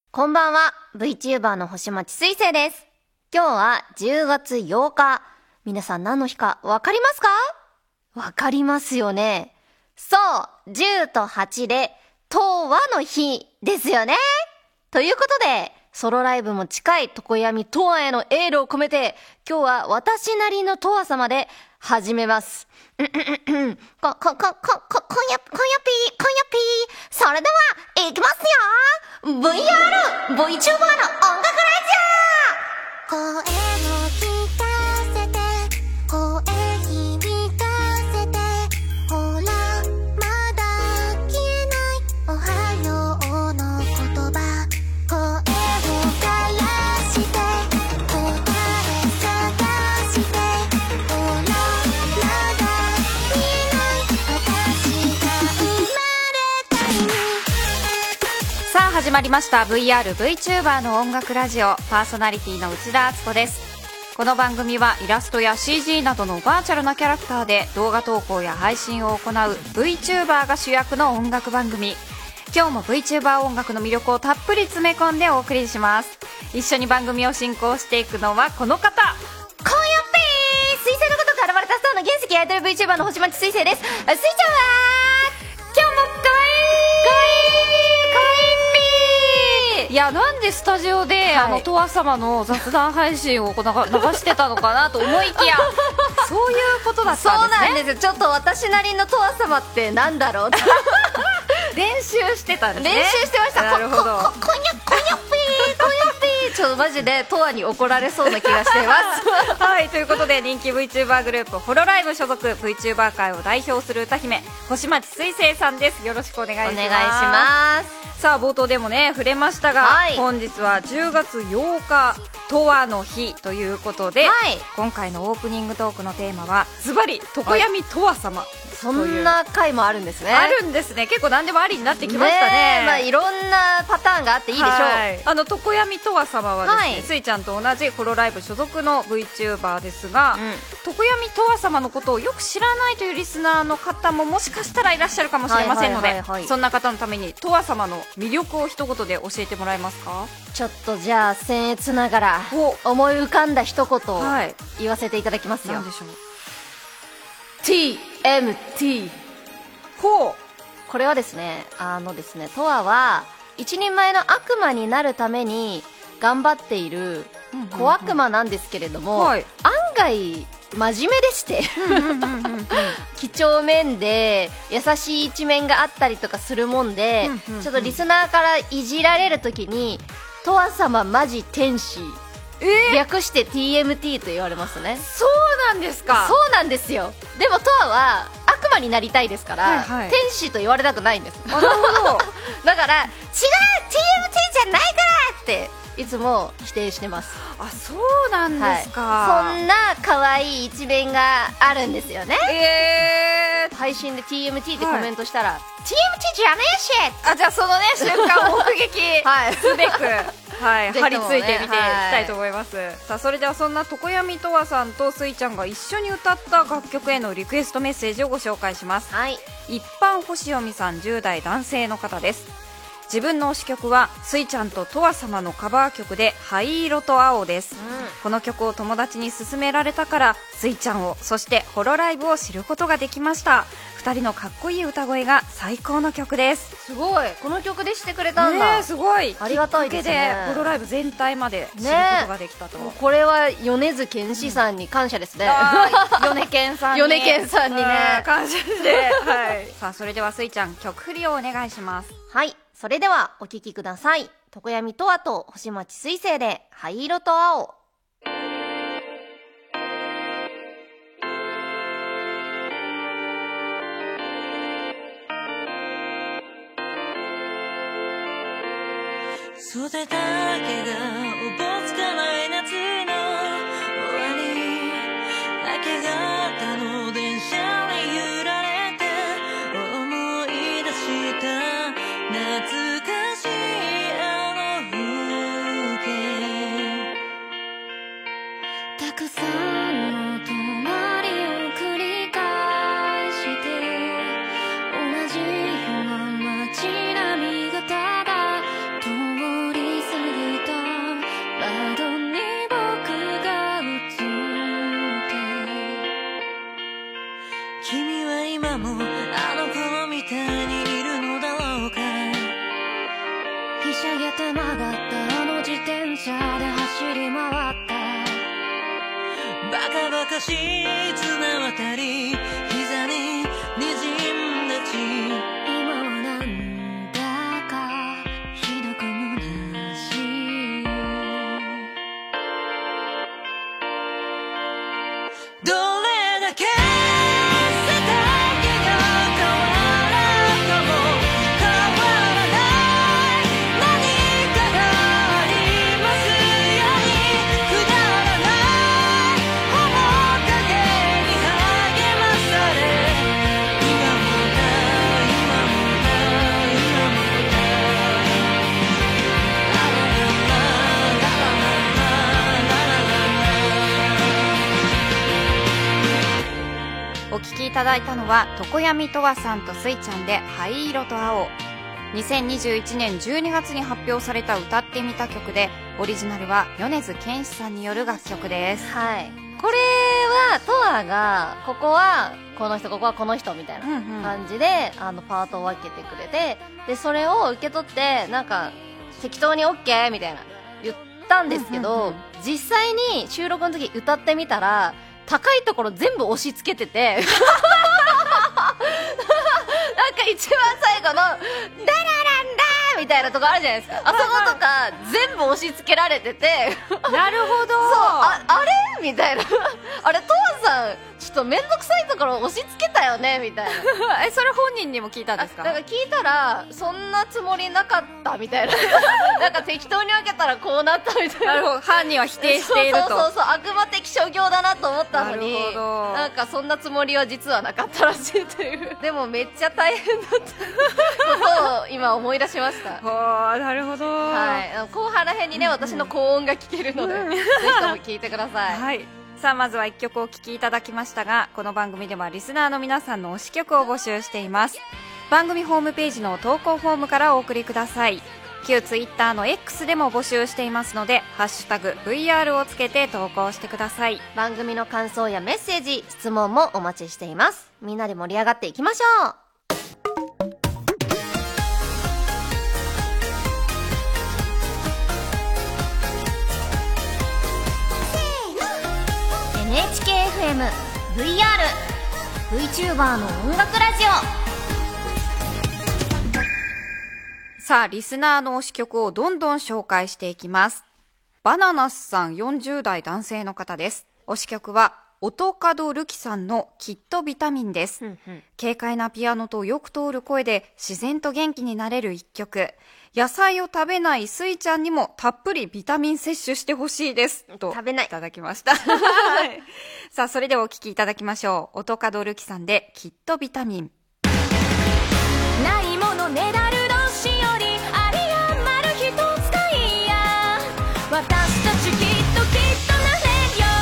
こんばんは、VTuber の星町水星です。今日は10月8日。皆さん何の日かわかりますか？わかりますよね。そう、10と8で、とわの日ですよね。ということで、ソロライブも近い常闇とわへのエールを込めて、今日は私なりのとわ様で始めます。今夜ピー。それでは、いきますよ !VR、VTuber の音楽ラジオ声を聞かせて、声響かせて、ほら、まだ消えないおはようの言葉。声を枯らして、答え探して、ほら、まだ見えない私が生まれた意味。 さあ始まりました VR-VTuber の音楽ラジオ、パーソナリティの内田敦子です。この番組はイラストや CG などのバーチャルなキャラクターで動画投稿や配信を行う VTuber が主役の音楽番組。今日も VTuber 音楽の魅力をたっぷり詰め込んでお送りします。一緒に番組を進行していくのはこの方、 今夜ピー水星のごとく現れたスターの原石アイドル VTuber の星町水星です。水ちゃんは今日もかわいいいや、なんでスタジオで、とわ様の雑談配信を流してたのかなと思いきやそういうことだったんですね。 そうなんですよ。ちょっと私なりのとわ様ってなんだろうって練習してたんですね。 練習してました。 なるほど。 今夜ピーちょっとマジでとわに怒られそうな気がしていますはい、ということで人気 VTuber グループホロライブ所属 VTuber 界を代表する歌姫星町水星さんです。よろしくお願いします。 お願いします。 さあ冒頭でもね触れましたが、 はい、 本日は10月8日とわの日ということで、 はい、 今回のオープニングトークのテーマはズバリ常闇とわ様、 そんな回もあるんですね。 あるんですね。結構何でもありになってきましたね。 まあ、いろんなパターンがあっていいでしょう。 はい、常闇とわ様はですね、スイちゃんと同じホロライブ所属の VTuber ですが、常闇とわ様のことをよく知らないというリスナーの方ももしかしたらいらっしゃるかもしれませんので、そんな方のためにとわ様の魅力を一言で教えてもらえますか？ ちょっとじゃあ僭越ながら思い浮かんだ一言を言わせていただきますよ。 何でしょう。 TMT。 ほう。 これはですね、とわは一人前の悪魔になるために頑張っている小悪魔なんですけれども、案外真面目でして几帳面で優しい一面があったりとかするもんで、ちょっとリスナーからいじられるときにとわ様マジ天使、略して TMT と言われますね。 そうなんですか？ そうなんですよ。でもとわは悪魔になりたいですから、天使と言われたくないんです。 なるほどだから違う TMT じゃないからっていつも否定してます。 あ、そうなんですか。 そんな可愛い一面があるんですよね。配信で TMT ってコメントしたら、TMT じゃねえし、 じゃあそのね瞬間を目撃すべく張り付いてみていきたいと思います。さあそれではそんな常闇とわさんとスイちゃんが一緒に歌った楽曲へのリクエストメッセージをご紹介します。一般星読みさん、10代男性の方です。自分の推し曲はスイちゃんととわ様のカバー曲で灰色と青です、この曲を友達に勧められたからスイちゃんを、そしてホロライブを知ることができました。2人のかっこいい歌声が最高の曲です。すごい、 この曲でしてくれたんだ。 すごいありがたいですね。 ホロライブ全体まで知ることができたと、 これは米津玄師さんに感謝ですね。 米健さんにね感謝して、さあそれではスイちゃん曲振りをお願いします。 はい、それではお聴きください。常闇とわと星町水星で灰色と青。 袖だけがおぼつかない夏の終わり、明け方の電車に揺られて思い出した懐かしいあの風景、たくさんの泊まりを繰り返して同じような街並みがただ通りひしゃげて曲がったあの自転車で走り回ったバカバカしい綱渡り膝に滲んだ血今はなんだかひどく虚しいどれだけ世界が変わらんとも変わらない何かがありますようにくだらない面影に励まされ今もだ今もだ今もだラララララララお聴きいただいたのは常闇とわさんとスイちゃんで灰色と青。2021年12月に発表された歌ってみた曲で、オリジナルは米津玄師さんによる楽曲です。 はい、これはトアがここはこの人ここはこの人みたいな感じで、パートを分けてくれて、でそれを受け取ってなんか適当に OK みたいな言ったんですけど、実際に収録の時歌ってみたら高いところ全部押し付けててなんか一番最後の「ダラランダー」みたいなとこあるじゃないですか、あそことか全部押し付けられててなるほど。 そう、あれみたいなあれ、トアさんちょっとめんどくさいところ押し付けたよねみたいなそれ本人にも聞いたんですか？ だから聞いたらそんなつもりなかったみたいななんか適当に分けたらこうなったみたいな。 なるほど、犯人は否定していると。 そう悪魔的所業だなと思ったのに、 なるほど、 なんかそんなつもりは実はなかったらしいというでもめっちゃ大変だったことを今思い出しましたなるほど、 はい、後半らへんにね、私の高音が聞けるので、ぜひとも聞いてください。 はい、さあまずは1曲お聴きいただきましたが、この番組ではリスナーの皆さんの推し曲を募集しています。番組ホームページの投稿フォームからお送りください。旧ツイッターの X でも募集していますので、ハッシュタグ VR をつけて投稿してください。 番組の感想やメッセージ、質問もお待ちしています。みんなで盛り上がっていきましょう。NHKFM VR VTuber の音楽ラジオ。 さあリスナーの推し曲をどんどん紹介していきます。バナナスさん、40代男性の方です。推し曲は音門るきさんのきっとビタミンです。軽快なピアノとよく通る声で自然と元気になれる一曲。野菜を食べないスイちゃんにもたっぷりビタミン摂取してほしいですと食べないいただきましたさあそれではお聴きいただきましょう。音門るきさんできっとビタミン。 ないものねだるどしよりあり余る一使いや、私たちきっとなれるよ。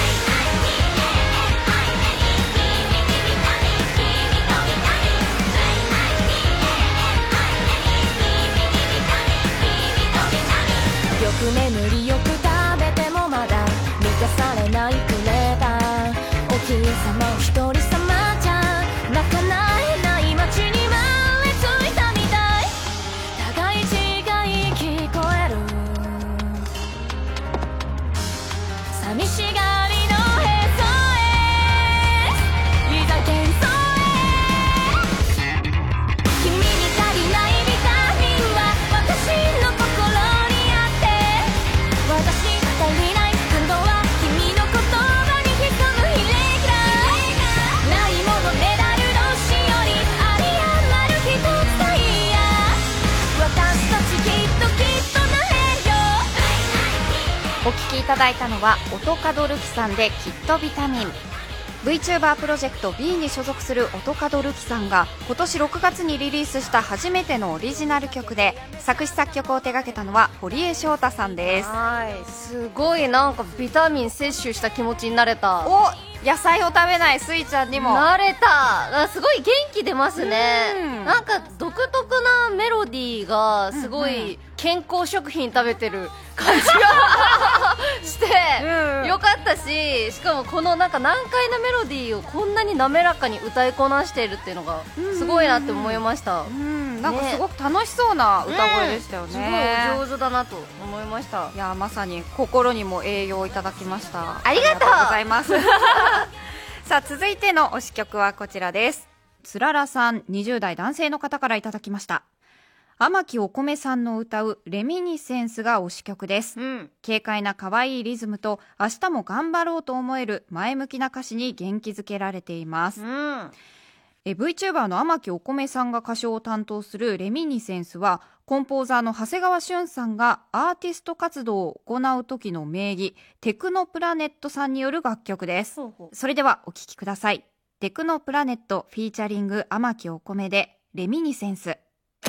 よく眠りよく食べてもまだ満たされないくれたおひいさまお一人様じゃまかなえない街に生まれついたみたい。互い違い聞こえる寂しがりのへそへいざ幻想へ。君に足りないビタミンは私の心にあって、私が足りない感動は君の言葉に潜むひれきらないものねだるどしよりあり余る一使いや、私たちきっとなれるよ。 お聴きいただいたのは音門るきさんできっとビタミン。 VTuber プロジェクト B に所属する音門るきさんが今年6月にリリースした初めてのオリジナル曲で、作詞作曲を手掛けたのは堀江翔太さんです。 はい、すごいなんかビタミン摂取した気持ちになれた。 お、野菜を食べないスイちゃんにもなれた。すごい元気出ますね。 うんなんか独特なメロディーがすごい、 健康食品食べてる感じがして、よかったし、しかもこのなんか難解なメロディーをこんなに滑らかに歌いこなしているっていうのがすごいなって思いました。 なんかすごく楽しそうな歌声でしたよね。 すごい上手だなと思いました。 いや、まさに心にも栄養をいただきました。 ありがとうございますさあ、続いての推し曲はこちらです。つららさん、20代男性の方からいただきました。天木お米さんの歌うレミニセンスが推し曲です、軽快な可愛いリズムと明日も頑張ろうと思える前向きな歌詞に元気づけられています、VTuber の天木お米さんが歌唱を担当するレミニセンスは、コンポーザーの長谷川俊さんがアーティスト活動を行う時の名義テクノプラネットさんによる楽曲です。それではお聴きください。テクノプラネットフィーチャリング天木お米でレミニセンス。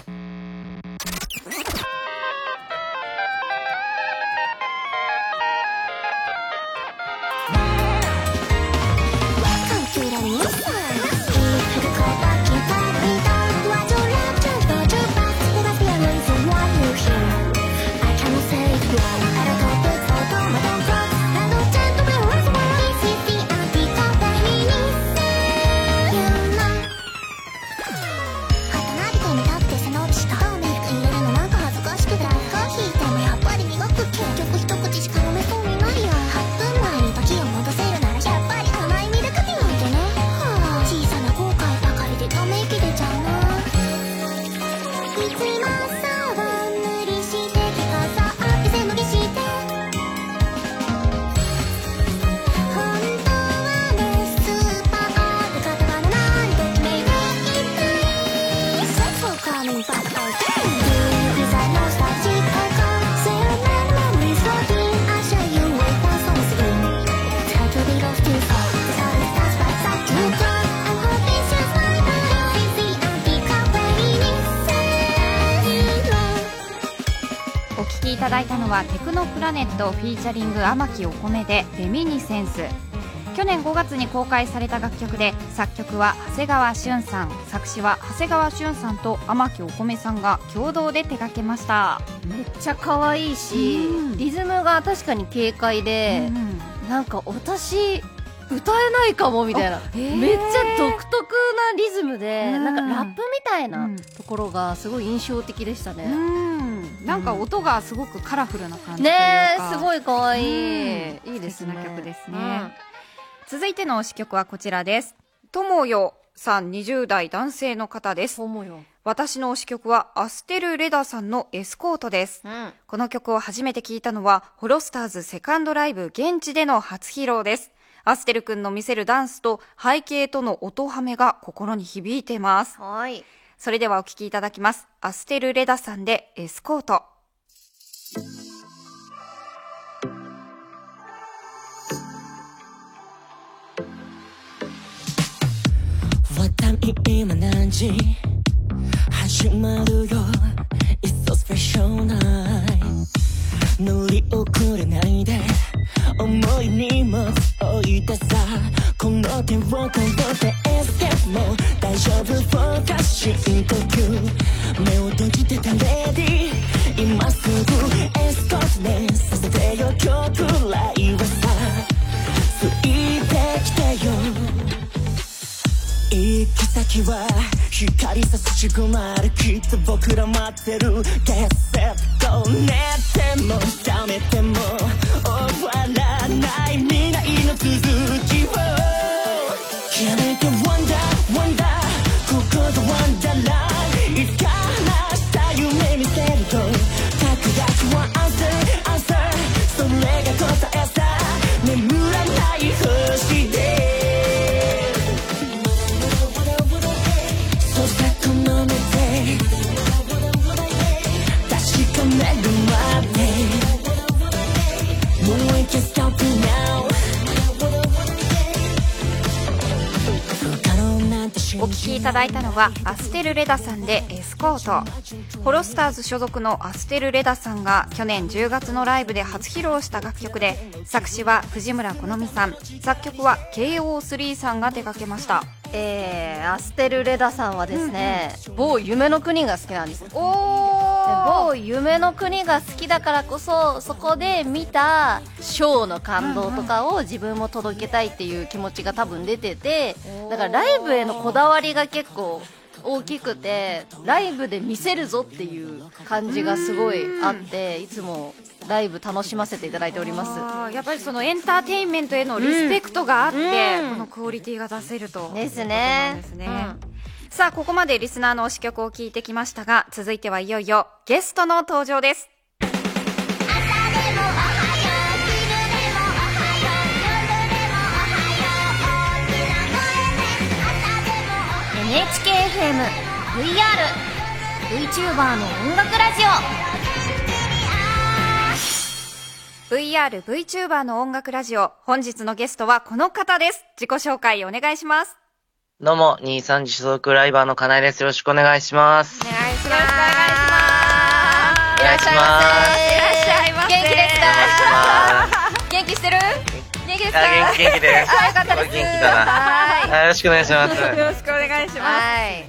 いただいたのはテクノプラネットフィーチャリング天木お米でレミニセンス。去年5月に公開された楽曲で、作曲は長谷川俊さん、作詞は長谷川俊さんと天木お米さんが共同で手掛けました。 めっちゃ可愛いし、リズムが確かに軽快で、なんか私歌えないかもみたいな、めっちゃ独特なリズムで、なんかラップみたいなところがすごい印象的でしたね。 なんか音がすごくカラフルな感じというか、 ねえ、すごい可愛い、いいですね。 素敵な曲ですね。続いての推し曲はこちらです。ともよさん、20代男性の方です。私の推し曲はアステル・レダさんのエスコートです、この曲を初めて聞いたのはホロスターズセカンドライブ現地での初披露です。アステルくんの見せるダンスと背景との音ハメが心に響いてます。それではお聴きいただきます。アステル・レダさんでエスコート。 今何時始まるよ It's so special night 乗り遅れないで重い荷物置いてさこの手をこぼってエスケープも大丈夫フォーカス深呼吸目を閉じてたレディー今すぐエスコートねさせてよ今日くらいはさついてきてよ行き先は光さすし込まれきっと僕ら待ってるゲッセット寝ても覚めても終わらない未来の続きを決めてワンダーワンダーここでワンダーラインいつか話した夢見せるとたくだきはアンサーアンサーそれが答えさ眠らない星でお聴きいただいたのはアステル・レダさんでエスコート。ホロスターズ所属のアステル・レダさんが去年10月のライブで初披露した楽曲で、作詞は藤村好美さん、作曲は KO3 さんが手掛けました。 アステル・レダさんはですね、某夢の国が好きなんです。 おー某夢の国が好きだからこそ、そこで見たショーの感動とかを自分も届けたいっていう気持ちが多分出てて、だからライブへのこだわりが結構大きくて、ライブで見せるぞっていう感じがすごいあって、いつもライブ楽しませていただいております。 やっぱりそのエンターテインメントへのリスペクトがあって、このクオリティが出せるとですね。 ですね。さあ、ここまでリスナーの推し曲を聞いてきましたが、続いてはいよいよゲストの登場です。 NHKFM VR VTuber の音楽ラジオ VR VTuber の音楽ラジオ、本日のゲストはこの方です。自己紹介お願いします。 どうも、23時所属ライバーのかなえです。よろしくお願いします。 お願いします。 お願いします。 いらっしゃいませ。 元気ですか？元気してる？元気ですか？ 元気です。 よかったです。 元気だな。よろしくお願いします。 よろしくお願いします。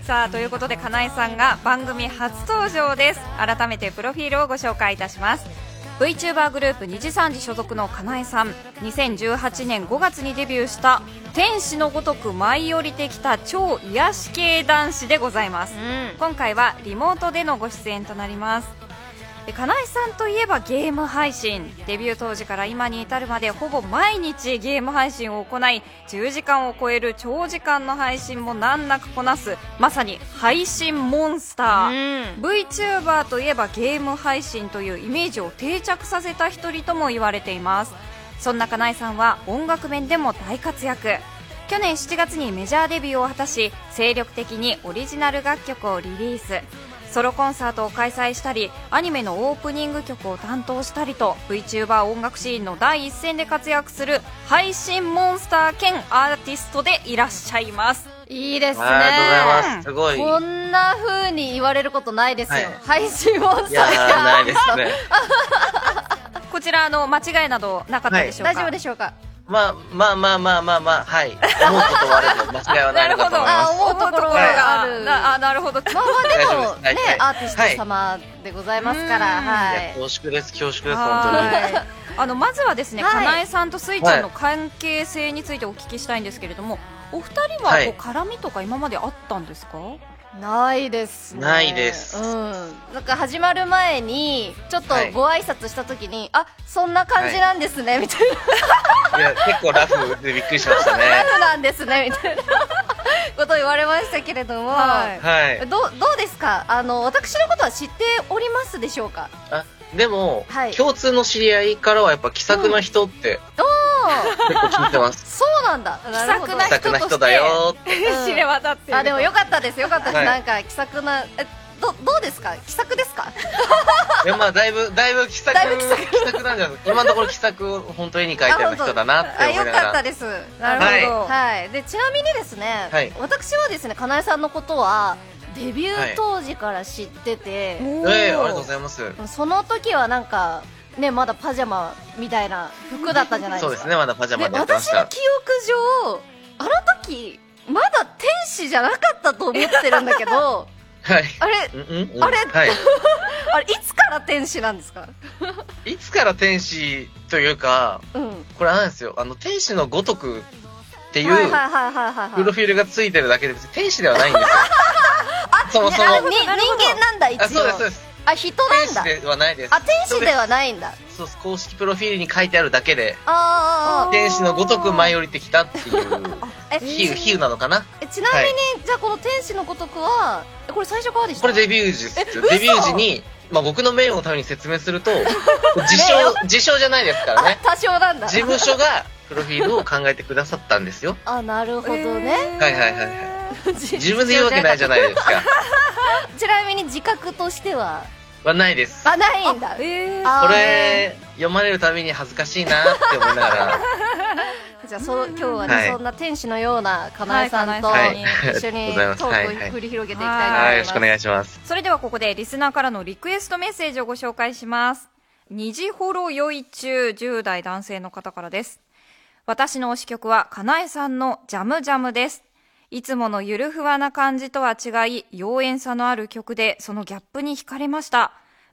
さあ、ということでかなえさんが番組初登場です。改めてプロフィールをご紹介いたします。VTuber グループ2時3時所属のかなえさん、2018年5月にデビューした天使のごとく舞い降りてきた超癒し系男子でございます。今回はリモートでのご出演となります。かなえさんといえばゲーム配信、デビュー当時から今に至るまでほぼ毎日ゲーム配信を行い、10時間を超える長時間の配信も難なくこなす、まさに配信モンスター。VTuber といえばゲーム配信というイメージを定着させた一人とも言われています。そんなかなえさんは音楽面でも大活躍。去年7月にメジャーデビューを果たし、精力的にオリジナル楽曲をリリース。ソロコンサートを開催したり、アニメのオープニング曲を担当したりと、 VTuber 音楽シーンの第一線で活躍する配信モンスター兼アーティストでいらっしゃいます。 いいですね。 ありがとうございます。すごい。 こんな風に言われることないですよ。 はい配信モンスターいやー、ないですね。 こちら間違いなどなかったでしょうか？ 大丈夫でしょうか？ まあ、はい。思うことはあると間違いはないのかと思います。 思うところがある。 なるほど。 まあまあでも大丈夫ですね、アーティスト様でございますから、はいい。 恐縮です、恐縮です、本当に。 まずはですね、 はいかなえさんとスイちゃんの関係性についてお聞きしたいんですけれども、お二人はこう絡みとか今まであったんですか？ ないですね。 ないです。 なんか始まる前にちょっとご挨拶した時に、あ、そんな感じなんですねみたいな。 いや、結構ラフでびっくりしましたね。 ラフなんですねみたいなことを言われましたけれども、 はい。 どうですか？私のことは知っておりますでしょうか？ でも、 はい共通の知り合いからはやっぱ気さくな人って結構聞いてます。 そうなんだ。なるほど。 気さくな人だよって。 知れ渡っている。 でもよかったですよかったです。 はいなんか気さくなどうですか？気さくですか？ いや、まあだいぶ気さくなんじゃないですか。今のところ気さくを本当に絵に描いたような人だなって思いながら。 よかったです。なるほど。はい。でちなみにですね、 はい私はですね、かなえさんのことはデビュー当時から知ってて、 ありがとうございます。 その時はなんかね、まだパジャマみたいな服だったじゃないですか。 そうですね、まだパジャマででやってました。 私の記憶上あの時まだ天使じゃなかったと思ってるんだけどはい。 あれはい。 あれいつから天使なんですか？ いつから天使というか、これなんですよ。天使のごとくっていうプロフィールがついてるだけで別に天使ではないんですよ。そもそも。 人間なんだ一応。 そうですそうです。 人なんだ。 天使ではないです。 天使ではないんだ。 そうです。公式プロフィールに書いてあるだけで、 天天使のごとく舞い降りてきたっていう比喩なのかな。 ちなみに、じゃあこの天使のごとくはこれ最初からでした？ これデビュー時ですよ。デビュー時に、まあ僕の名誉のために説明すると、自称じゃないですからね。 多少なんだ。 事務所がプロフィールを考えてくださったんですよ。 なるほどね。 はい。自分で言うわけないじゃないですか。 ちなみに自覚としてはないです。 ないんだ。 これ読まれるたびに恥ずかしいなって思いながら。 じゃあ今日はね、そんな天使のようなかなえさんと一緒にトークを繰り広げていきたいと思います。 よろしくお願いします。 それではここでリスナーからのリクエストメッセージをご紹介します。虹ほろ酔い中、10代男性の方からです。私の推し曲はかなえさんのジャムジャムです。いつものゆるふわな感じとは違い、妖艶さのある曲でそのギャップに惹かれました。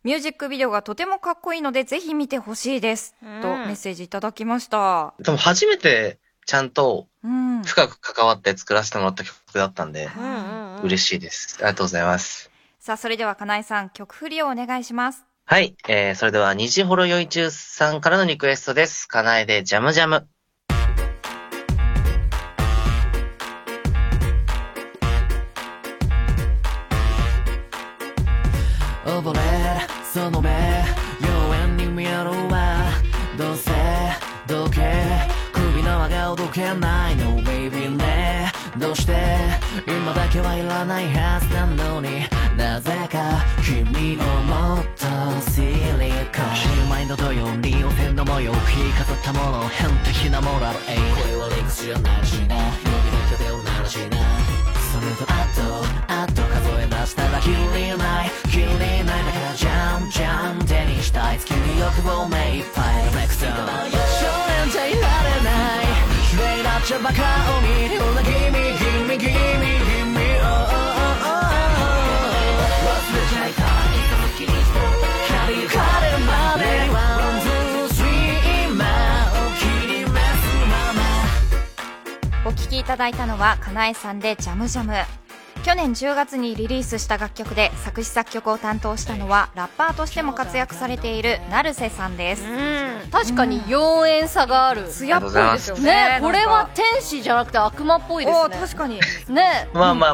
ミュージックビデオがとてもかっこいいのでぜひ見てほしいです、とメッセージいただきました。 でも初めてちゃんと深く関わって作らせてもらった曲だったんで、嬉しいです。ありがとうございます。 さあ、それではかなえさん、曲振りをお願いします。 はい、それでは虹ほろよいちゅうさんからのリクエストです。かなえでジャムジャム。 溺れるその目、妖艶に見えるわ。どうせ時計、首の輪がほどけないの Baby ね。どうして今だけはいらないはずなのに、なぜか君をもっとシリコンシーマインド同様に汚染の模様を引き飾ったもの、変的なモラル。恋はリンク知らないしな、呼び出てを鳴らしな。それとあと数え出したらきりないだからジャンジャン手にしたい月に欲望目いっぱいフレックス少年じゃいられない綺麗なっちゃバカを見るな Gimme 忘れちゃいたい借りかれるまで1、2、3今を切りますまま。お聴きいただいたのはかなえさんでジャムジャム。去年10月にリリースした楽曲で作詞作曲を担当したのはラッパーとしても活躍されている成瀬さんです。 確かに妖艶さがある。 艶っぽいですよね。 これは天使じゃなくて悪魔っぽいですね。 確かに。 ね。 まあ。はい。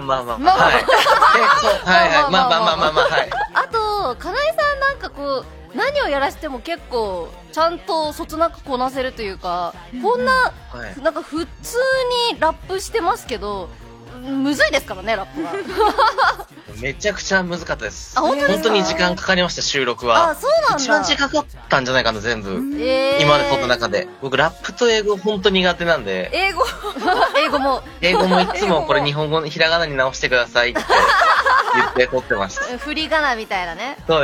はい。 あと、かなえさんなんかこう、何をやらしても結構、ちゃんとそつなくこなせるというか、こんな、なんか普通にラップしてますけど、むずいですからね、ラップは。 めちゃくちゃ難かったです。 本当に時間かかりました、収録は。 そうなんだ。 一番時間かかったんじゃないかな、全部。今まで撮った中で。僕、ラップと英語本当苦手なんで。 英語もいつもこれ日本語、ひらがなに直してくださいって言って撮ってました。 振り仮名みたいなね。 そうです。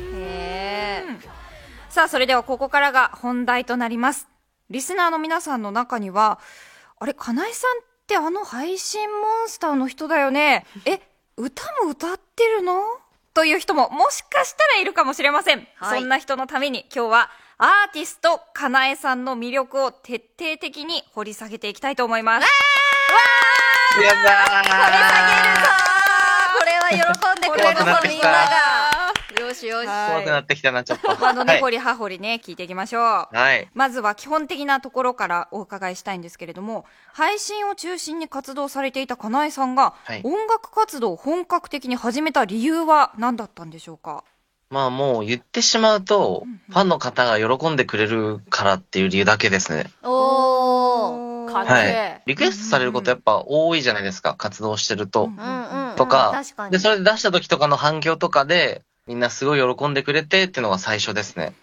さあ、それではここからが本題となります。リスナーの皆さんの中には、あれ、かなえさんってあの配信モンスターの人だよね。歌も歌ってるの？という人ももしかしたらいるかもしれません。そんな人のために今日はアーティストかなえさんの魅力を徹底的に掘り下げていきたいと思います。 やだー。 掘り下げるぞー。これは喜んでくれるぞ、みんなが。よし。 怖くなってきたな、ちょっと。 根掘り葉掘りね、聞いていきましょう。 はい。 まずは基本的なところからお伺いしたいんですけれども、配信を中心に活動されていたかなえさんが、音楽活動を本格的に始めた理由は何だったんでしょうか？ まあもう言ってしまうと、ファンの方が喜んでくれるからっていう理由だけですね。 かっけえ。リクエストされることやっぱ多いじゃないですか、活動してると。とか、で、それで出した時とかの反響とかで、みんなすごい喜んでくれてっていうのが最初ですね。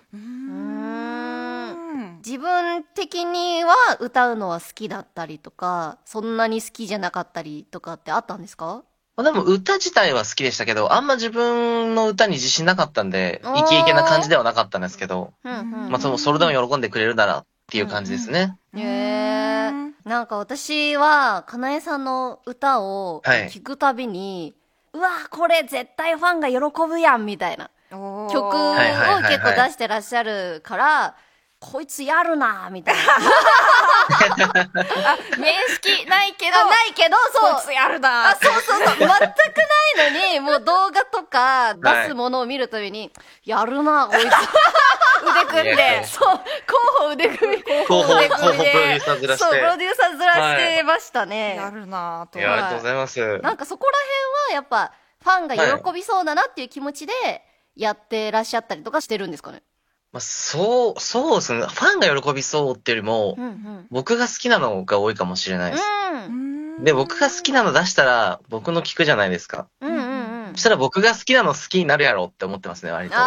自分的には歌うのは好きだったりとか、そんなに好きじゃなかったりとかってあったんですか？ でも歌自体は好きでしたけど、あんま自分の歌に自信なかったんで、イケイケな感じではなかったんですけど、まあそれでも喜んでくれるならっていう感じですね。 なんか私は、かなえさんの歌を聴くたびに、うわこれ絶対ファンが喜ぶやんみたいな曲を結構出してらっしゃるから、こいつやるなみたいな。 面識ないけど、 そう。 こいつやるなそう。全くないのに、もう動画とか出すものを見るたびに、やるなこいつ。 腕組んで。 そう。候補腕組み。 候補プロデューサーずらして。 そう、プロデューサーずらしてましたね。 やるなと。 ありがとうございます。 なんかそこら辺はやっぱ、ファンが喜びそうだなっていう気持ちで、やってらっしゃったりとかしてるんですかね？ そうですね。ファンが喜びそうっていうよりも、僕が好きなのが多いかもしれないです。で、僕が好きなの出したら、僕の聞くじゃないですか。そしたら僕が好きなの好きになるやろって思ってますね、割と。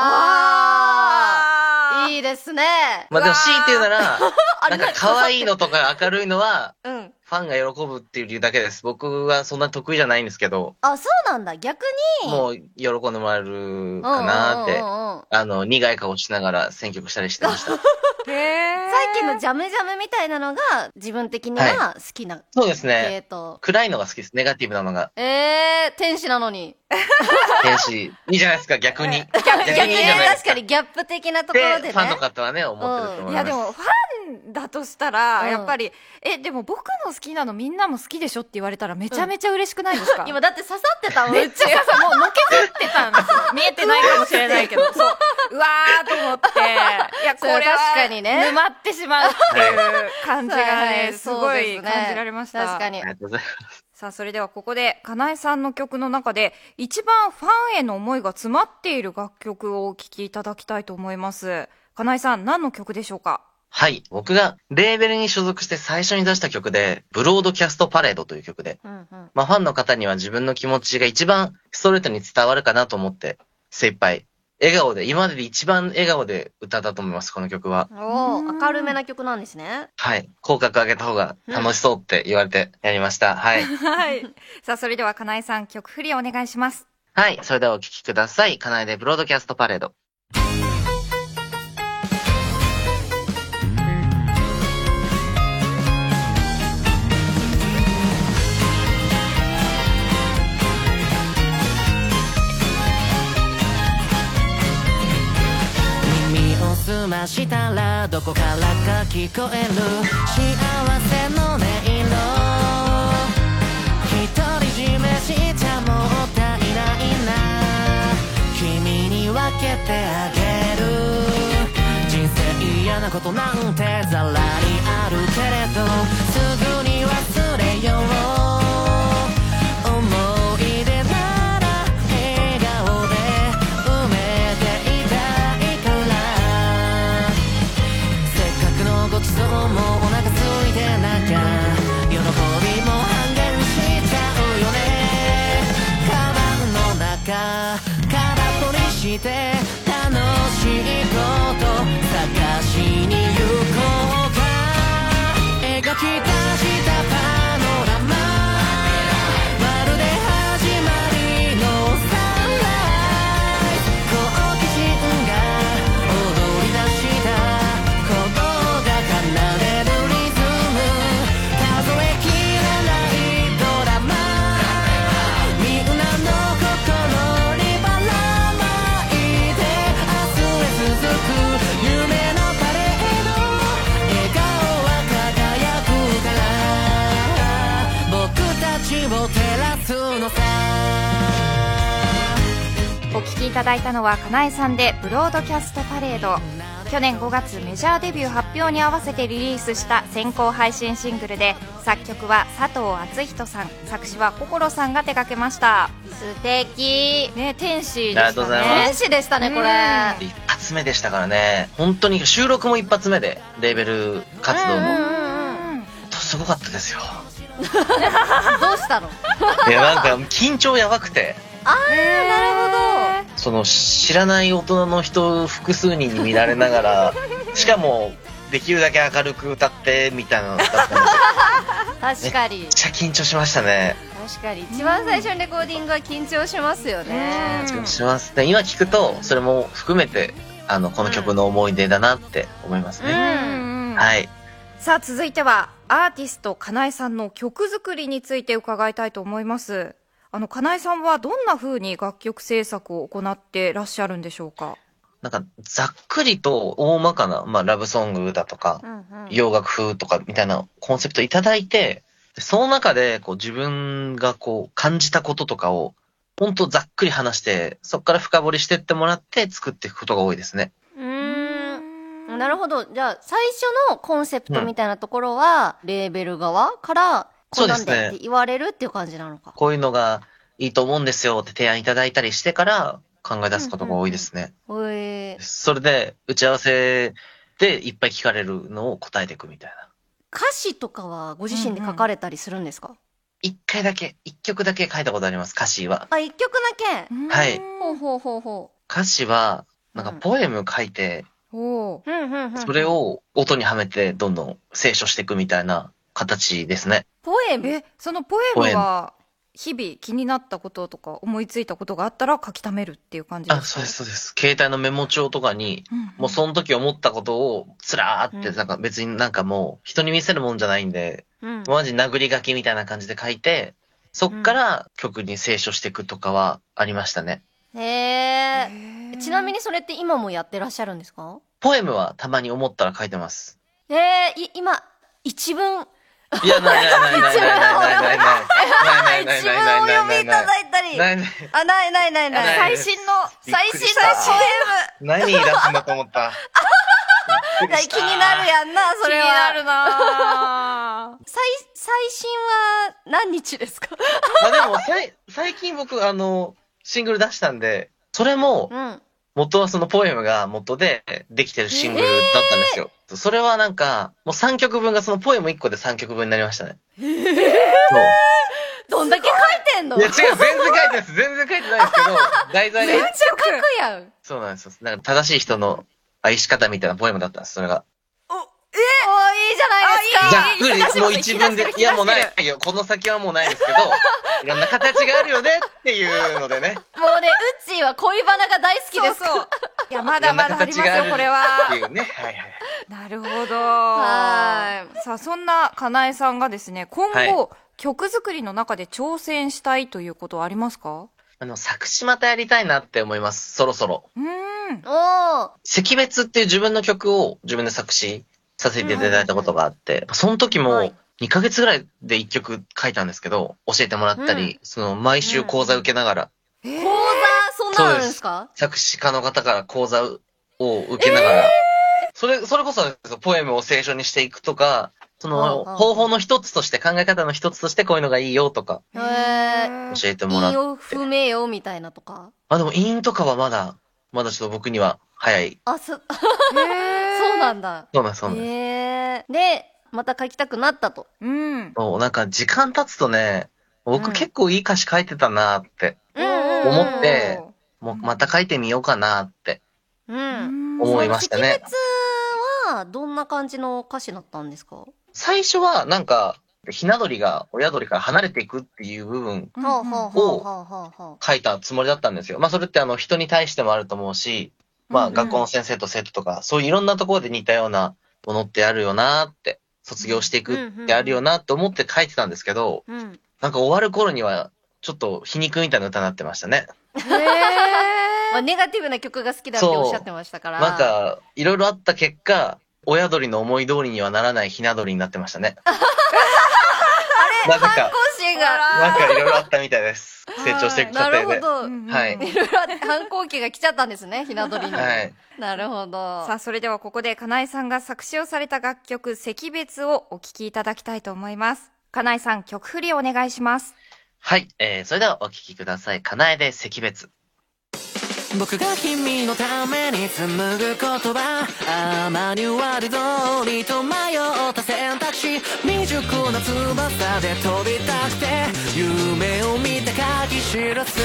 いいですね。 まあでも強いて言うなら、なんか可愛いのとか明るいのは、フファンが喜ぶっていう理由だけです。僕はそんな得意じゃないんですけど。 あ、そうなんだ。逆に。 もう、喜んでもらえるかなーって、苦い顔しながら選曲したりしてました。 さっきのジャムジャムみたいなのが自分的には好きな、はい、 そうですね。暗いのが好きです。ネガティブなのが。 天使なのに。 天使。いいじゃないですか、逆に。 逆にいいじゃないですか。確かにギャップ的なところでね。 ファンの方はね、思ってると思います。 いやでも、ファンだとしたら、やっぱり、でも僕の好きなのみんなも好きでしょって言われたらめちゃめちゃ嬉しくないですか？ 今だって刺さってたもん。 めっちゃ刺さ、もうのけずってたんですよ。見えてないかもしれないけど。そう。うわーと思って、いや、これは確かにね。 沼ってしまうっていう感じがね、すごい感じられました。 確かに。 ありがとうございます。 さあ、それではここで、かなえさんの曲の中で、一番ファンへの思いが詰まっている楽曲をお聴きいただきたいと思います。かなえさん、何の曲でしょうか？ はい。僕がレーベルに所属して最初に出した曲で、ブロードキャストパレードという曲で、ファンの方には自分の気持ちが一番ストレートに伝わるかなと思って、精一杯、笑顔で、今までで一番笑顔で歌ったと思います、この曲は。 明るめな曲なんですね。 はい。口角上げた方が楽しそうって言われてやりました。はい。 はい。さあ、それではかなえさん、曲振りお願いします。 はい。それではお聴きください。かなえでブロードキャストパレード。 澄ましたらどこからか聞こえる幸せの音色独り占めしちゃもったいないな君に分けてあげる人生嫌なことなんてざらにあるけれどすぐに忘れようそうもお腹空いてなきゃ喜びも半減しちゃうよねカバンの中空っぽにして楽しいこと探しに行こうか描き出したパノラマまるで始まりのサンライズ好奇心が踊り出したことお聴きいただいたのはかなえさんでブロードキャストパレード。去年5月メジャーデビュー発表に合わせてリリースした先行配信シングルで作曲は佐藤敦人さん、作詞は心さんが手掛けました。 素敵ね、天使でしたね。 ありがとうございます。 天使でしたね、これ。 一発目でしたからね。本当に収録も一発目で、レーベル活動も。すごかったですよ。 どうしたの？ いや、なんか緊張やばくて。 なるほど。 その知らない大人の人複数人に見られながら、しかもできるだけ明るく歌ってみたいなのだったんです確かに。 めっちゃ緊張しましたね。 確かに一番最初にレコーディングは緊張しますよね。 緊張しますね。今聞くとそれも含めてこの曲の思い出だなって思いますね。はい。 さあ続いてはアーティストかなえさんの曲作りについて伺いたいと思います。かなえさんはどんな風に楽曲制作を行ってらっしゃるんでしょうか？ なんかざっくりと大まかな、ラブソングだとか、洋楽風とかみたいなコンセプトいただいて、その中でこう自分がこう感じたこととかを本当ざっくり話して、そこから深掘りしてってもらって作っていくことが多いですね。 なるほど。じゃあ最初のコンセプトみたいなところは、レーベル側からこんなんでって言われるっていう感じなのか。 こういうのがいいと思うんですよって提案いただいたりしてから考え出すことが多いですね。それで打ち合わせでいっぱい聞かれるのを答えていくみたいな。 歌詞とかはご自身で書かれたりするんですか？ 一曲だけ書いたことあります、歌詞は。 一曲だけ？ はい。 ほう。 歌詞はなんかポエム書いて、それを音にはめてどんどん清書していくみたいな形ですね。 ポエム？ そのポエムは日々気になったこととか思いついたことがあったら書き溜めるっていう感じですか？ そうです、そうです。携帯のメモ帳とかに、もうその時思ったことをつらーって、なんか別になんかもう人に見せるもんじゃないんで、マジ殴り書きみたいな感じで書いて、そっから曲に清書していくとかはありましたね。 ちなみにそれって今もやってらっしゃるんですか？ ポエムはたまに思ったら書いてます。 今、一文。 いや、ない。 一文を読みいただいたり。ない。最新のポエム。何言い出すんだと思った。 気になるやんな、それは。 気になるな最新は何日ですか？ でも、最近僕、シングル出したんで、それも、元はそのポエムが元でできてるシングルだったんですよ。それはなんか、もう3曲分がそのポエム1個で3曲分になりましたね。 どんだけ書いてんの？ いや違う、全然書いてないです。全然書いてないですけど、題材で。 めっちゃ書くやん。 そうなんですよ。なんか正しい人の愛し方みたいなポエムだったんです、それが。 いいじゃないですか。 ざっくり、もう一文で、いやもうないよ。この先はもうないですけど、いろんな形があるよねっていうのでね。 もうね、うっちーは恋バナが大好きです。そう。 いや、まだまだありますよ、これは。 っていうね。はい。 なるほど。さあ、そんなかなえさんがですね、今後、曲作りの中で挑戦したいということはありますか？ 作詞またやりたいなって思います、そろそろ。惜別っていう自分の曲を自分で作詞させていただいたことがあって、その時も2ヶ月ぐらいで1曲書いたんですけど、教えてもらったり、毎週講座受けながら。 講座そんなのあるんですか？ 作詞家の方から講座を受けながら。それこそポエムを聖書にしていくとか、方法の一つとして、考え方の一つとしてこういうのがいいよとか、教えてもらって。 韻を踏めよみたいなとか。 でも韻とかはまだちょっと僕には早い。 そうなんだ。 そうなんでまた書きたくなったと。 なんか時間経つとね、僕結構いい歌詞書いてたなって思って、もうまた書いてみようかなって思いましたね。 惜別はどんな感じの歌詞だったんですか？ 最初はなんか、ひな鳥が親鳥から離れていくっていう部分を書いたつもりだったんですよ。それって人に対してもあると思うし、学校の先生と生徒とか、そういういろんなところで似たようなものってあるよなって、卒業していくってあるよなって思って書いてたんですけど、なんか終わる頃には、ちょっと皮肉みたいな歌になってましたね。 ネガティブな曲が好きだっておっしゃってましたから。 なんか、いろいろあった結果、親鳥の思い通りにはならないひな鳥になってましたね。 反抗心が。 なんかいろいろあったみたいです。成長していく過程で。 なるほど。 はい。 いろいろ反抗期が来ちゃったんですね、ひな鳥に。 はい。 なるほど。 さあ、それではここでかなえさんが作詞をされた楽曲、惜別をお聴きいただきたいと思います。かなえさん、曲振りをお願いします。 はい。それではお聴きください。かなえで惜別。 僕が君のために紡ぐ言葉、マニュアル通りと迷った選択肢、未熟な翼で飛び立って夢を見て書き記す。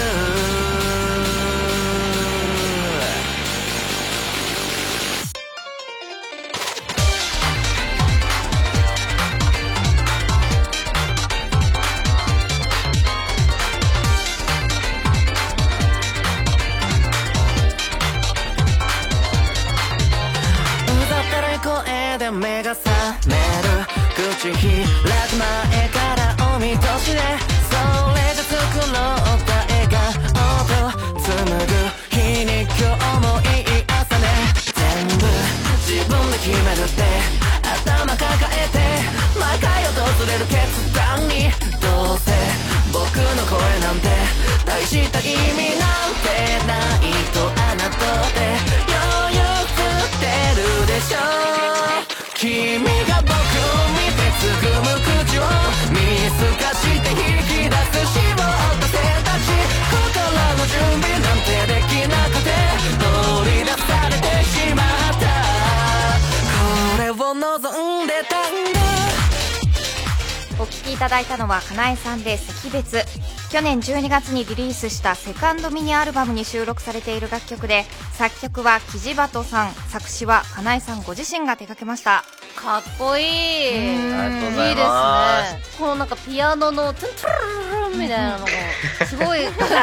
声で目が覚める、口開く前からお見通しで、それじゃ作ろうった笑顔と紡ぐ日に今日もいい朝ね。全部自分で決めるって頭抱えて、毎回訪れる決断に、どうせ僕の声なんて大した意味なんてないとあなたって余裕つってるでしょ。君が僕を見てつぐむ口を見透かして引き出す絞った選択肢、心の準備なんてできなくて放り出されてしまった、これを望んでたんだ。 お聴きいただいたのはかなえさんで惜別。 去年12月にリリースしたセカンドミニアルバムに収録されている楽曲で、作曲はキジバトさん、作詞はかなえさんご自身が手掛けました。 かっこいい。 ありがとうございます。 いいですね。このなんかピアノのトゥントゥルルルンみたいなのもすごい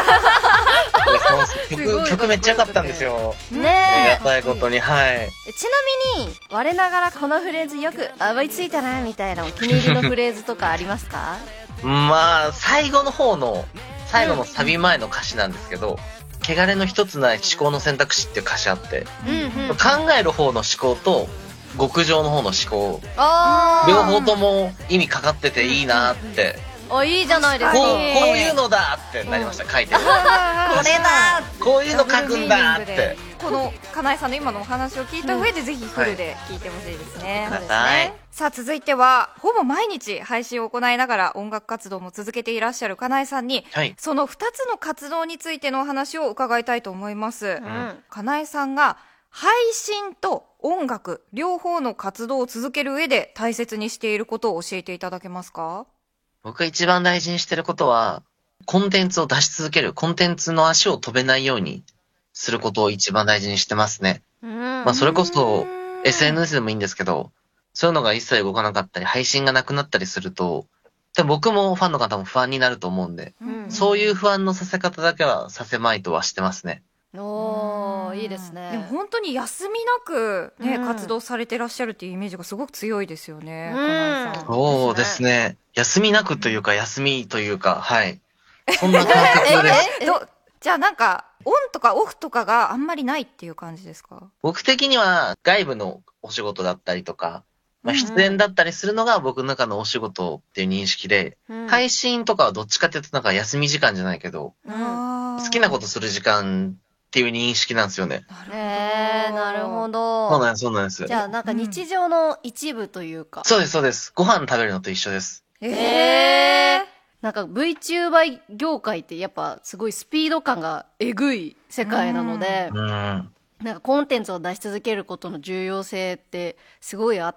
曲めっちゃ良かったんですよ。 ねありがたいことに。はい。 ちなみに我ながらこのフレーズよく思いついたなみたいなお気に入りのフレーズとかありますか？ まあ最後のサビ前の歌詞なんですけど、汚れの一つない思考の選択肢っていう歌詞あって、考える方の思考と極上の方の思考、両方とも意味かかってていいなって。 いいじゃないですか。 こういうのだってなりました。書いてる。これだ、こういうの書くんだって。 このかなえさんの今のお話を聞いた上で、ぜひフルで聞いてほしいですね。さあ続いては、ほぼ毎日配信を行いながら音楽活動も続けていらっしゃるかなえさんに、その2つの活動についてのお話を伺いたいと思います。かなえさんが配信と音楽両方の活動を続ける上で大切にしていることを教えていただけますか？ 僕が一番大事にしてることは、コンテンツを出し続ける、コンテンツの足を飛べないようにすることを一番大事にしてますね。まあそれこそ SNS でもいいんですけど、そういうのが一切動かなかったり、配信がなくなったりすると、で僕もファンの方も不安になると思うんで、そういう不安のさせ方だけはさせまいとはしてますね。 いいですね。 でも本当に休みなくね、活動されてらっしゃるっていうイメージがすごく強いですよね。かなえさん。 そうですね。休みなくというか休みというか、はい。そんな感覚です。 じゃあなんかオンとかオフとかがあんまりないっていう感じですか？ 僕的には外部のお仕事だったりとか、まあ、出演だったりするのが僕の中のお仕事っていう認識で、配信とかはどっちかっていうとなんか休み時間じゃないけど、好きなことする時間っていう認識なんですよね。 なるほど。 そうなんです、そうなんです。 じゃあなんか日常の一部というか。 そうです、そうです。ご飯食べるのと一緒です。 なんか VTuber 業界ってやっぱすごいスピード感がえぐい世界なので、なんかコンテンツを出し続けることの重要性ってすごいあって、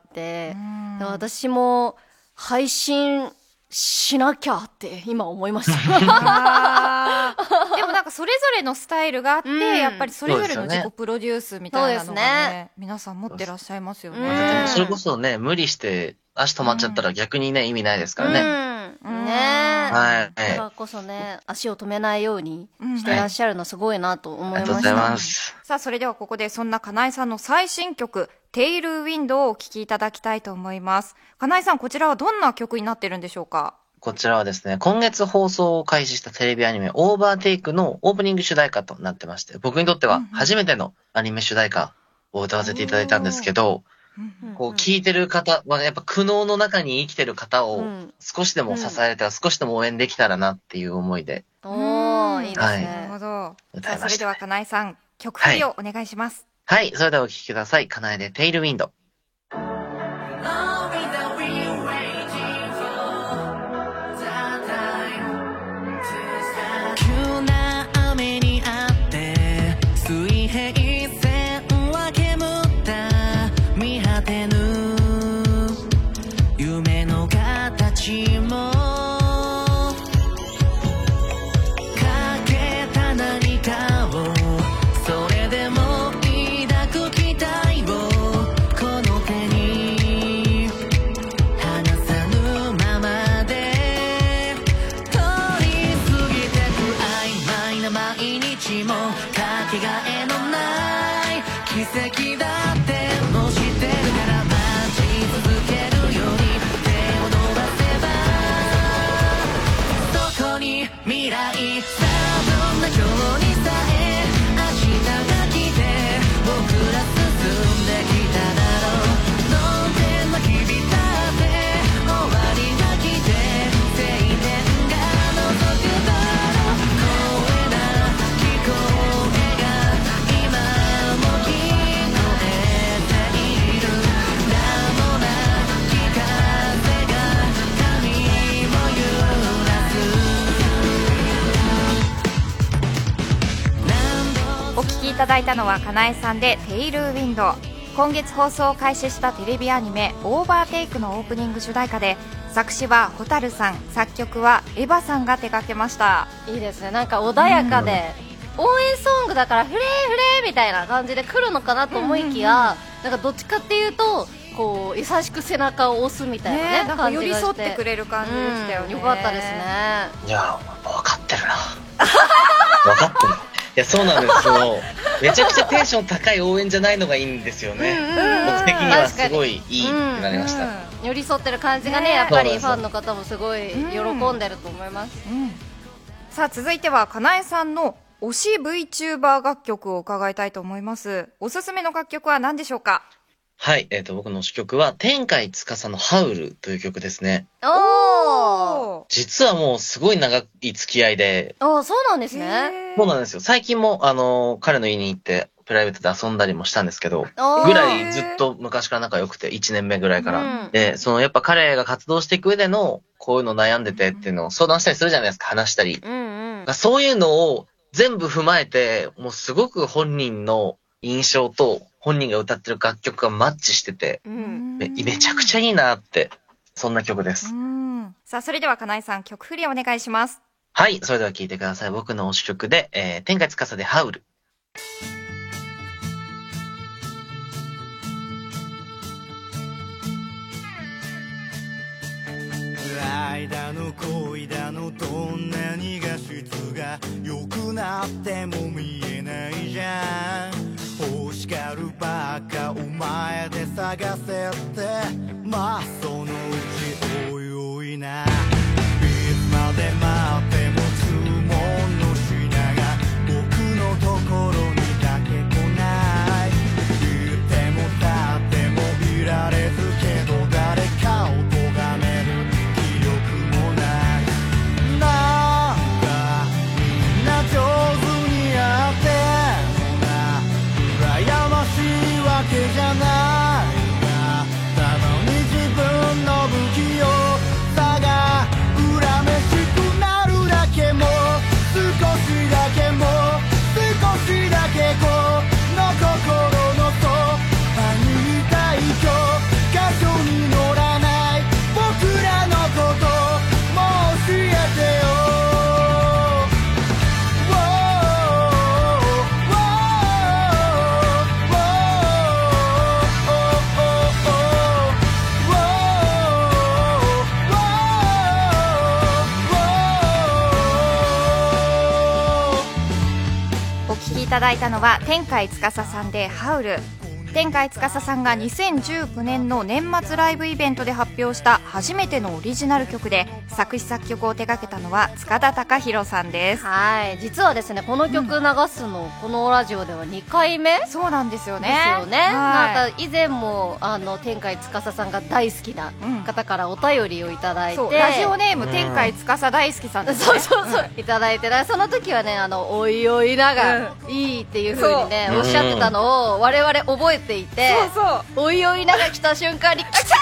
私も配信しなきゃって今思いました。 でもなんかそれぞれのスタイルがあって、やっぱりそれぞれの自己プロデュースみたいなのがね、皆さん持ってらっしゃいますよね。 それこそね、無理して足止まっちゃったら逆にね、意味ないですからね。 だからこそね、足を止めないようにしてらっしゃるのすごいなと思いました。ありがとうございます。 さあそれではここでそんなかなえさんの最新曲テイルウィンドをお聴きいただきたいと思います。かなえさん、こちらはどんな曲になってるんでしょうか？ こちらはですね、今月放送を開始したテレビアニメオーバーテイクのオープニング主題歌となってまして、僕にとっては初めてのアニメ主題歌を歌わせていただいたんですけど、こう聞いてる方はやっぱ苦悩の中に生きてる方を少しでも支えたら、少しでも応援できたらなっていう思いで。 いいですね。なるほど。さあそれではかなえさん、曲振りをお願いします。 はい、それではお聴きください。かなえでテイルウィンド。 急な雨にあって水平線は煙った見果てぬ夢の形もかけた何かをそれでも抱く期待をこの手に離さぬままで通り過ぎてく曖昧な毎日もかけがえのない奇跡だってもう知ってるから待ち続けるように手を伸ばせばそこに未来さあどんな今日にさえ明日が来て僕ら進んできただろうどんな日々だって終わりが来て晴天が覗くだろう声な聞こえが今も聞こえている名もなき風が髪を揺らすお聴きいただいたのはかなえさんでテイルウィンド。今月放送を開始したテレビアニメオーバーテイクのオープニング主題歌で、 作詞は蛍さん、作曲はエヴァさんが手掛けました。 いいですね、なんか穏やかで、応援ソングだからフレーフレーみたいな感じで来るのかなと思いきや、なんかどっちかっていうとこう優しく背中を押すみたいなね、 なんか寄り添ってくれる感じでしたよね。 よかったですね。 いや分かってるな分かってる。いやそうなんですよ。めちゃくちゃテンション高い応援じゃないのがいいんですよね。僕的にはすごいいいってなりました。 寄り添ってる感じがね、やっぱりファンの方もすごい喜んでると思います。 さあ続いてはかなえさんの推し VTuber 楽曲を伺いたいと思います。おすすめの楽曲は何でしょうか？ はい、僕の推し曲は天海司のハウルという曲ですね。実はもうすごい長い付き合いで。 そうなんですね。 そうなんですよ。最近も彼の家に行ってプライベートで遊んだりもしたんですけど、ぐらいずっと昔から仲良くて、1年目ぐらいから。で、やっぱ彼が活動していく上での、こういうの悩んでてっていうのを相談したりするじゃないですか、話したり。そういうのを全部踏まえて、もうすごく本人の印象と本人が歌ってる楽曲がマッチしてて、めちゃくちゃいいなって、そんな曲です。 さあ、それではかなえさん、曲振りお願いします。 はい、それでは聴いてください。僕の推し曲で、天海司でハウル。 愛だの恋だのどんなに画質が良くなっても見えないじゃん。欲しがるばっかお前で探せってまあそのうちおいおいないつまで待っても注文の品が僕のところにだけ来ない。言っても立ってもいられずけど誰かを咎める気力もない。なんかみんな上手にやってんのな羨ましいわけじゃないがたまに自分の不器用さが恨めしくなるだけも少しだけも少しだけこの心のそばにいたい今日歌唱に乗らない僕らのこともう教えてよ。 お聴きいただいたのは天海司さんでハウル。天海司さんが2019年の年末ライブイベントで発表した初めてのオリジナル曲で、作詞作曲を手掛けたのは塚田貴弘さんです。 はい、実はですねこの曲流すの、このラジオでは2回目そうなんですよね。 ですよね。なんか以前も天海司さんが大好きな方からお便りをいただいて、 ラジオネーム天海司大好きさんですね。 そういただいて、その時はねおいおいながいいっていう風にねおっしゃってたのを我々覚えていて、おいおいなが来た瞬間に来た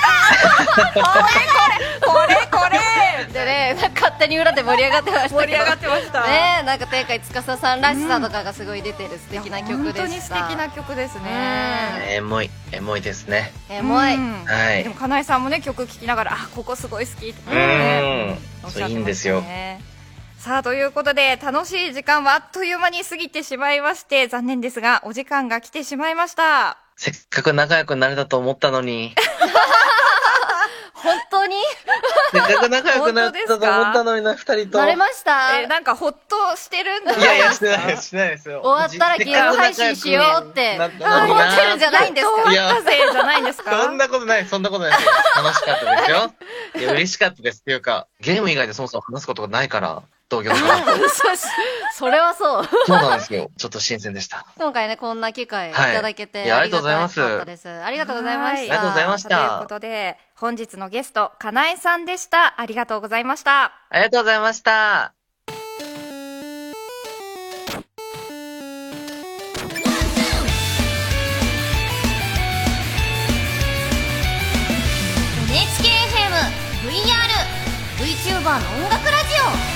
これでね、勝手に裏で盛り上がってましたけど、 盛り上がってましたね。なんか天海司さんらしさとかがすごい出てる素敵な曲でした。 本当に素敵な曲ですね。 エモいですね。 エモい。 はい。 でもかなえさんもね曲聴きながらここすごい好きってそういいんですよ。 さあということで楽しい時間はあっという間に過ぎてしまいまして、残念ですがお時間が来てしまいました。 せっかく仲良くなれたと思ったのに本当にせっかく仲良くなったと思ったのにな、二人と。 なれました？ なんかほっとしてるんだ。 いやしてないですよ。 終わったらゲーム配信しようって思ってるんじゃないんですか？ 終わったぜじゃないんですか？ そんなことない。楽しかったですよ。いや嬉しかったですっていうか、ゲーム以外でそもそも話すことがないから、同業から。 それはそう。 そうなんですよ。ちょっと新鮮でした。 今回ね、こんな機会いただけて、 ありがとうございます。 ありがとうございました。 ありがとうございました。 ということで、本日のゲスト、かなえさんでした。ありがとうございました。 ありがとうございました。 VTuber の音楽ラジ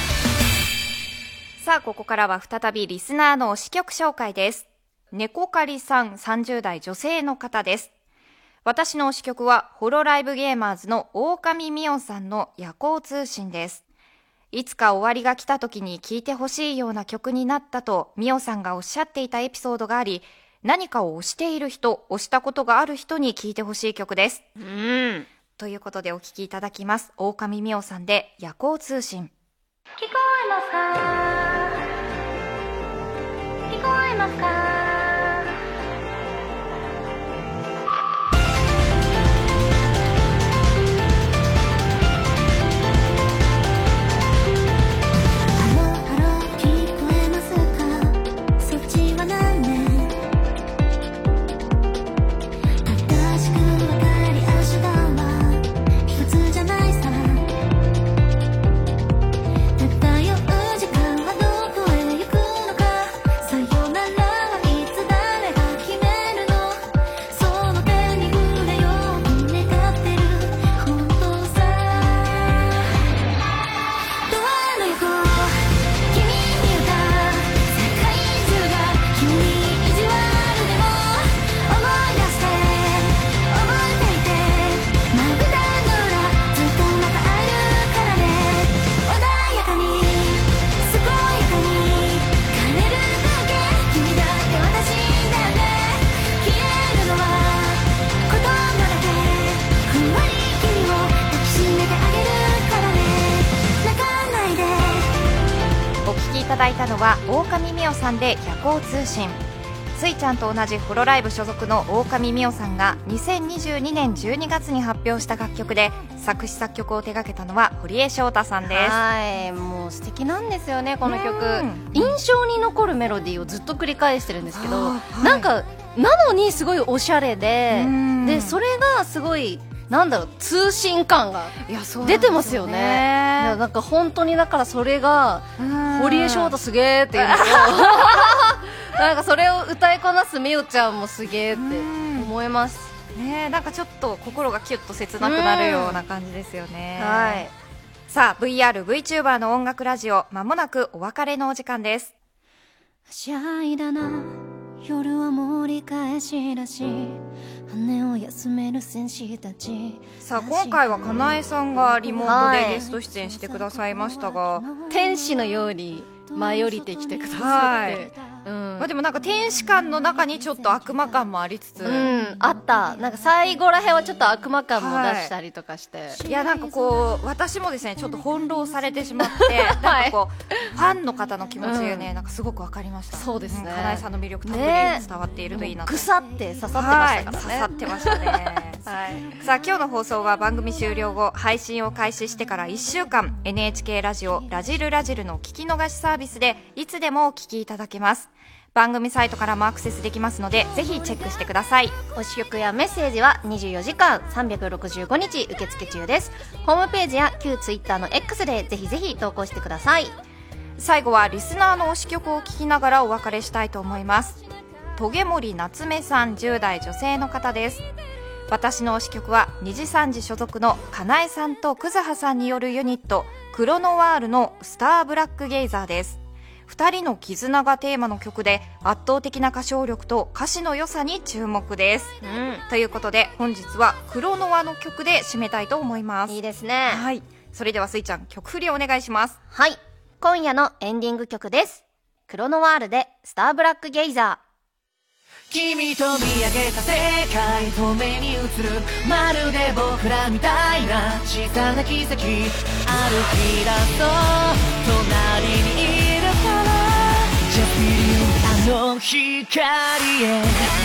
オ。さあここからは再びリスナーの推し曲紹介です。猫狩りさん、30代女性の方です。 私の推し曲はホロライブゲーマーズの狼美桜さんの夜行通信です。いつか終わりが来た時に聴いてほしいような曲になったと美桜さんがおっしゃっていたエピソードがあり、何かを推している人、推したことがある人に聴いてほしい曲です。ということでお聴きいただきます。狼美桜さんで夜行通信。 聞こえますか？聞こえますか？ いただいたのは狼美桜さんで夜行通信。スイちゃんと同じホロライブ所属の狼美桜さんが2022年12月に発表した楽曲で、作詞作曲を手掛けたのは堀江翔太さんです。 はい、もう素敵なんですよねこの曲。印象に残るメロディーをずっと繰り返してるんですけど、なんかなのにすごいおしゃれで、でそれがすごいなんだろう、通信感が出てますよね。なんか本当にだからそれが堀江翔太すげーっていうのとなんかそれを歌いこなすみおちゃんもすげーって思いますね。なんかちょっと心がキュッと切なくなるような感じですよね。 はい。 さあ VRVTuber の音楽ラジオ、まもなくお別れのお時間です。 はしゃいだな夜は盛り返しだし、羽を休める戦士たち。 さあ今回はかなえさんがリモートでゲスト出演してくださいましたが、 天使のように舞い降りてきてくださって、 まあ、でもなんか天使感の中にちょっと悪魔感もありつつ、 あった。なんか最後らへんはちょっと悪魔感も出したりとかして、 いやなんかこう私もですねちょっと翻弄されてしまってなんかこうファンの方の気持ちがね、なんかすごくわかりました。 そうですね。 かなえさんの魅力たっぷり伝わっているといいなと。 ぐさって刺さってましたからね。 刺さってましたね。さあ今日の放送は番組終了後、配信を開始してから1週間 NHK ラジオラジルラジルの聞き逃しサービスでいつでもお聞きいただけます。番組サイトからもアクセスできますのでぜひチェックしてください。 推し曲やメッセージは24時間365日受付中です。ホームページや旧 Twitter の X でぜひぜひ投稿してください。 最後はリスナーの推し曲を聴きながらお別れしたいと思います。トゲモリ夏目さん、10代女性の方です。私の推し曲は二次三次所属のかなえさんとくずはさんによるユニットクロノワールのスターブラックゲイザーです。2人の絆がテーマの曲で圧倒的な歌唱力と歌詞の良さに注目です、ということで本日はクロノワの曲で締めたいと思います。 いいですね。 はい、それではスイちゃん曲振りお願いします。 はい、今夜のエンディング曲です。クロノワールでスターブラックゲイザー。 君と見上げた世界透明に映る、まるで僕らみたいな小さな奇跡、歩き出そう隣にいるから Just be you あの光へ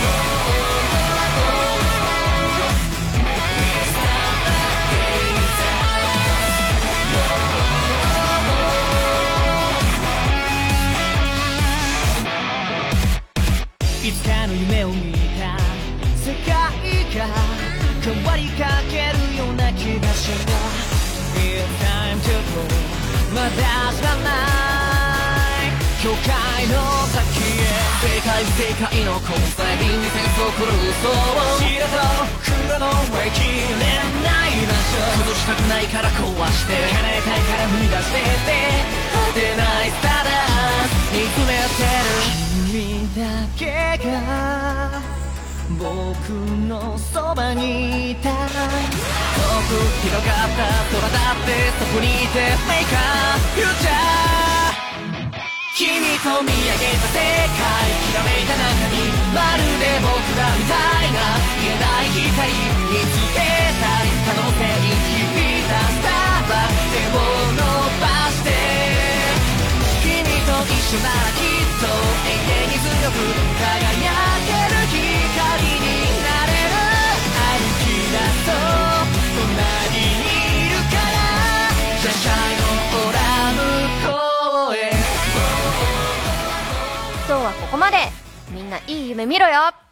いつかの夢を見た世界が変わりかけるような気がした。 It's time to go まだ知らない境界の先へ、世界の交際便に戦争来る嘘を白と黒の割り切れない場所、崩したくないから壊して叶えたいから踏み出してって果てないスターダス見つめてる君だけが僕のそばにいたい。遠く広がった空だってそこにいて Make a future。 君と見上げた世界、きらめいた中にまるで僕らみたいな見えない光見つけたい。可能性に響いたスターは手を伸ばして、君と一緒ならきっと永遠に強く輝ける光になれる。歩き出そう隣にいるから、シャシャイのオラ向こうへ。 今日はここまで。みんないい夢見ろよ。